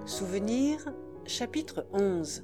Souvenirs, chapitre 11.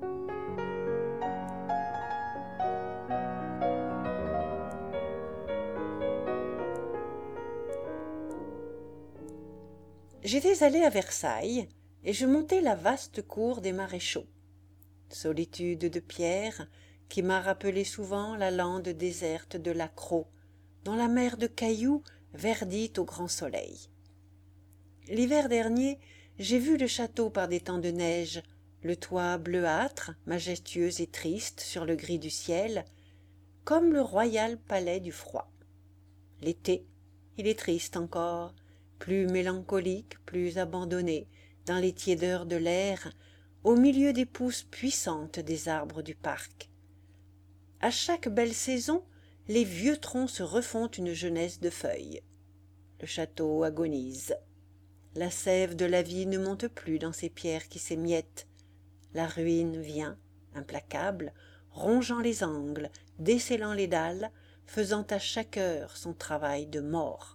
J'étais allée à Versailles et je montais la vaste cour des maréchaux. Solitude de pierre qui m'a rappelé souvent la lande déserte de Lacros, dont la mer de cailloux verdit au grand soleil. L'hiver dernier, j'ai vu le château par des temps de neige, le toit bleuâtre, majestueux et triste sur le gris du ciel, comme le royal palais du froid. L'été, il est triste encore, plus mélancolique, plus abandonné, dans les tiédeurs de l'air, au milieu des pousses puissantes des arbres du parc. À chaque belle saison, les vieux troncs se refont une jeunesse de feuilles. Le château agonise. La sève de la vie ne monte plus dans ces pierres qui s'émiettent. La ruine vient, implacable, rongeant les angles, descellant les dalles, faisant à chaque heure son travail de mort.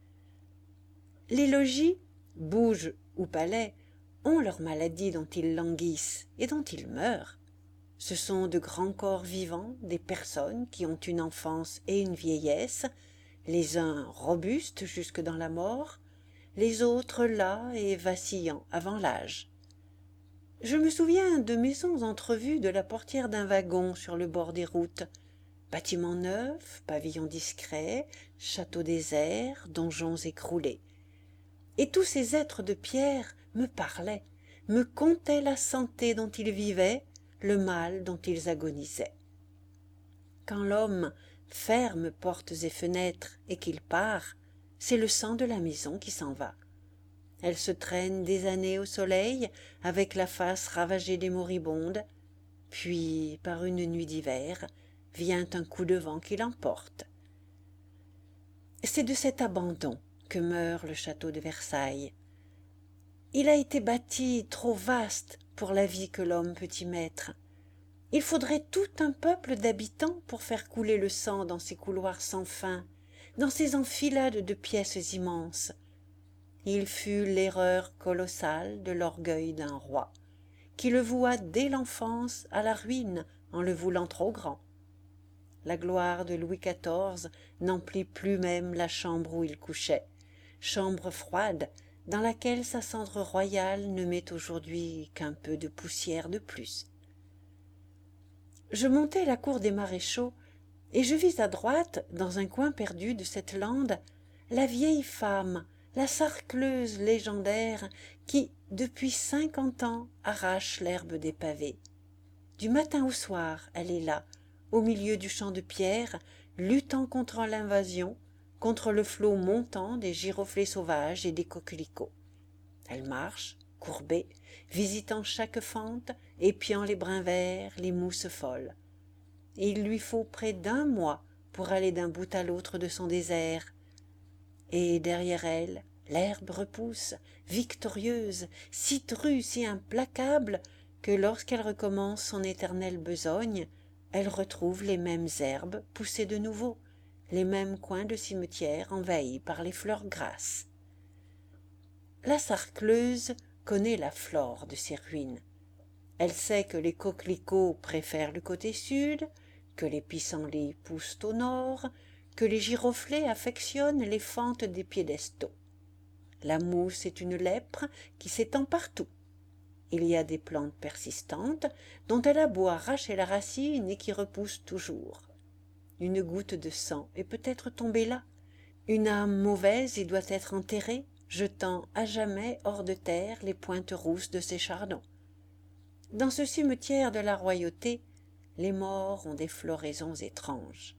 Les logis, bouges ou palais, ont leurs maladies dont ils languissent et dont ils meurent. Ce sont de grands corps vivants, des personnes qui ont une enfance et une vieillesse, les uns robustes jusque dans la mort, les autres las et vacillant avant l'âge. Je me souviens de maisons entrevues de la portière d'un wagon sur le bord des routes, bâtiments neufs, pavillons discrets, châteaux déserts, donjons écroulés. Et tous ces êtres de pierre me parlaient, me contaient la santé dont ils vivaient, le mal dont ils agonisaient. Quand l'homme ferme portes et fenêtres et qu'il part, c'est le sang de la maison qui s'en va. Elle se traîne des années au soleil avec la face ravagée des moribondes, puis, par une nuit d'hiver, vient un coup de vent qui l'emporte. C'est de cet abandon que meurt le château de Versailles. Il a été bâti trop vaste pour la vie que l'homme peut y mettre. Il faudrait tout un peuple d'habitants pour faire couler le sang dans ces couloirs sans fin, dans ces enfilades de pièces immenses. Il fut l'erreur colossale de l'orgueil d'un roi, qui le voua dès l'enfance à la ruine en le voulant trop grand. La gloire de Louis XIV n'emplit plus même la chambre où il couchait, chambre froide dans laquelle sa cendre royale ne met aujourd'hui qu'un peu de poussière de plus. Je montai la cour des maréchaux et je vis à droite, dans un coin perdu de cette lande, la vieille femme, la sarcleuse légendaire qui, depuis 50 ans, arrache l'herbe des pavés. Du matin au soir, elle est là, au milieu du champ de pierre, luttant contre l'invasion, contre le flot montant des giroflées sauvages et des coquelicots. Elle marche, courbée, visitant chaque fente, épiant les brins verts, les mousses folles. Et il lui faut près d'un mois pour aller d'un bout à l'autre de son désert. Et derrière elle, l'herbe repousse, victorieuse, si drue, si implacable, que lorsqu'elle recommence son éternelle besogne, elle retrouve les mêmes herbes poussées de nouveau, les mêmes coins de cimetière envahis par les fleurs grasses. La sarcleuse connaît la flore de ces ruines. Elle sait que les coquelicots préfèrent le côté sud, que les pissenlits poussent au nord, que les giroflées affectionnent les fentes des piédestaux. La mousse est une lèpre qui s'étend partout. Il y a des plantes persistantes dont elle a beau arracher la racine et qui repoussent toujours. Une goutte de sang est peut-être tombée là. Une âme mauvaise y doit être enterrée, jetant à jamais hors de terre les pointes rousses de ses chardons. Dans ce cimetière de la royauté, les morts ont des floraisons étranges.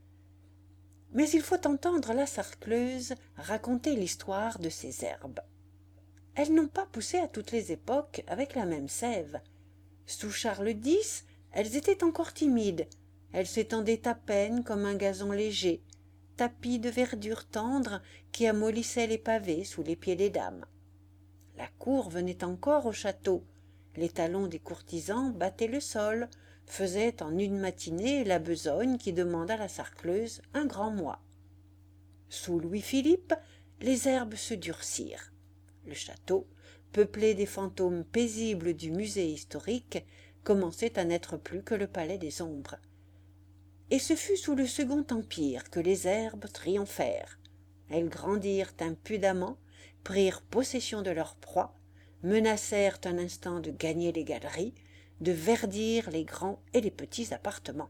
Mais il faut entendre la sarcleuse raconter l'histoire de ces herbes. Elles n'ont pas poussé à toutes les époques avec la même sève. Sous Charles X, elles étaient encore timides. Elles s'étendaient à peine comme un gazon léger, tapis de verdure tendre qui amollissait les pavés sous les pieds des dames. La cour venait encore au château. Les talons des courtisans battaient le sol, faisaient en une matinée la besogne qui demande à la sarcleuse un grand mois. Sous Louis-Philippe, les herbes se durcirent. Le château, peuplé des fantômes paisibles du musée historique, commençait à n'être plus que le palais des ombres. Et ce fut sous le Second Empire que les herbes triomphèrent. Elles grandirent impudemment, prirent possession de leur proie, menacèrent un instant de gagner les galeries, de verdir les grands et les petits appartements.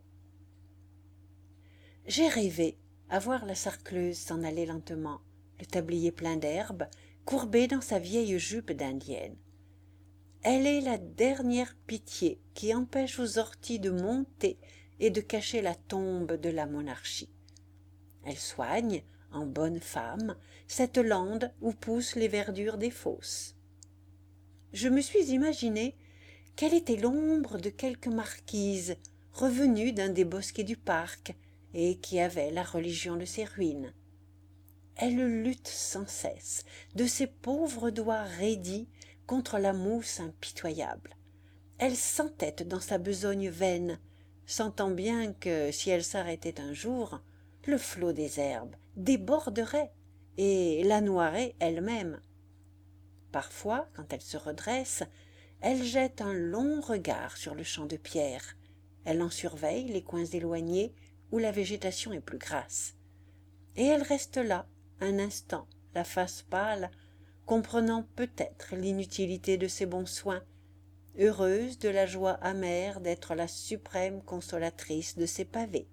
J'ai rêvé à voir la sarcleuse s'en aller lentement, le tablier plein d'herbe, courbée dans sa vieille jupe d'indienne. Elle est la dernière pitié qui empêche aux orties de monter et de cacher la tombe de la monarchie. Elle soigne, en bonne femme, cette lande où poussent les verdures des fosses. Je me suis imaginé qu'elle était l'ombre de quelque marquise revenue d'un des bosquets du parc et qui avait la religion de ses ruines. Elle lutte sans cesse, de ses pauvres doigts raidis, contre la mousse impitoyable. Elle s'entête dans sa besogne vaine, sentant bien que, si elle s'arrêtait un jour, le flot des herbes déborderait et la noierait elle-même. Parfois, quand elle se redresse, elle jette un long regard sur le champ de pierre. Elle en surveille les coins éloignés où la végétation est plus grasse. Et elle reste là, un instant, la face pâle, comprenant peut-être l'inutilité de ses bons soins, heureuse de la joie amère d'être la suprême consolatrice de ses pavés.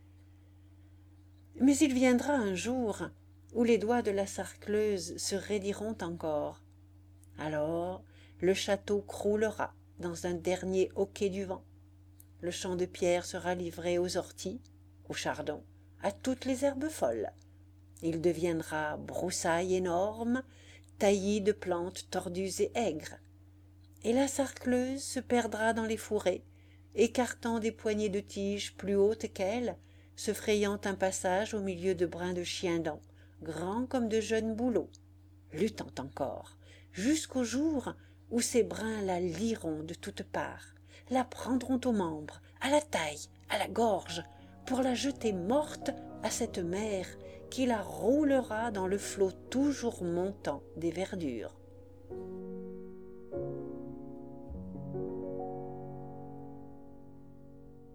Mais il viendra un jour où les doigts de la sarcleuse se raidiront encore. Alors le château croulera dans un dernier hoquet du vent. Le champ de pierre sera livré aux orties, aux chardons, à toutes les herbes folles. Il deviendra broussaille énorme, taillis de plantes tordues et aigres. Et la sarcleuse se perdra dans les fourrés, écartant des poignées de tiges plus hautes qu'elle, se frayant un passage au milieu de brins de chiendents, grands comme de jeunes bouleaux, luttant encore, jusqu'au jour où ces brins la lieront de toutes parts, la prendront aux membres, à la taille, à la gorge, pour la jeter morte à cette mer qui la roulera dans le flot toujours montant des verdures.